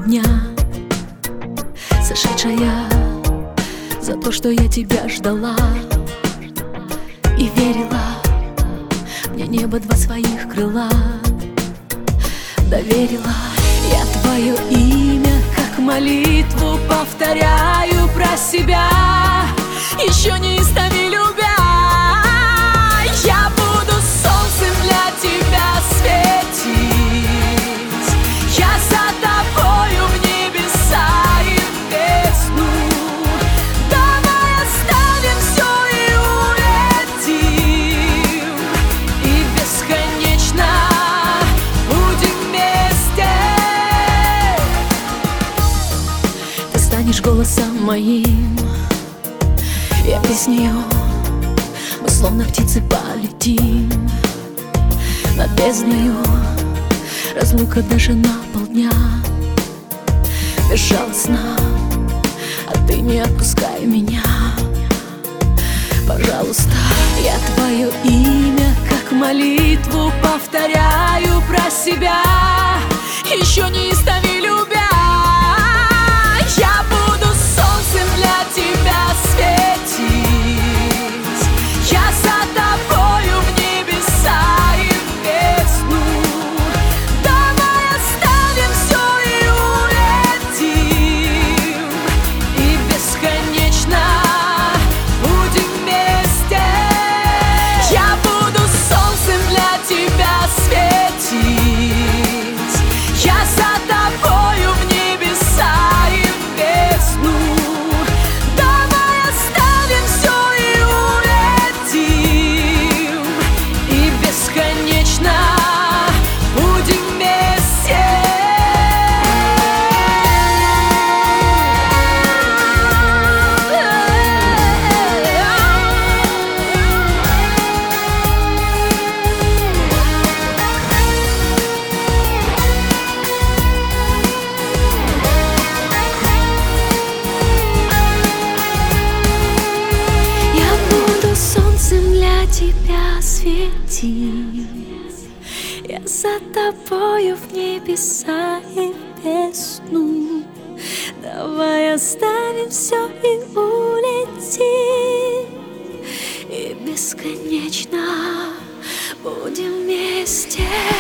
полдня, сошедшая за то, что я тебя ждала и верила. Мне небо два своих крыла доверила. Я твое имя, как молитву, повторяю про себя, еще неистово любя. Я буду солнцем для тебя светить, я за тобою в небеса и в бездну. Давай оставим все и улетим, и бесконечно будем вместе. Ты станешь голосом моим, я песнею. Мы словно птицы полетим над бездною. Разлука даже на полдня безжалостна, а ты не отпускай меня, пожалуйста. Я твое имя, как молитву, повторяю про себя, еще неистово любя. Я буду солнцем для тебя светить, я за тобою в небеса и в бездну. Давай оставим все и улетим, и бесконечно будем вместе. Я буду солнцем для тебя светить, я за тобою в небеса и в бездну. Давай оставим все и улетим, и бесконечно будем вместе. Я буду солнцем для тебя светить, я за тобою в небеса и в бездну. Давай оставим все и улетим, и бесконечно будем вместе.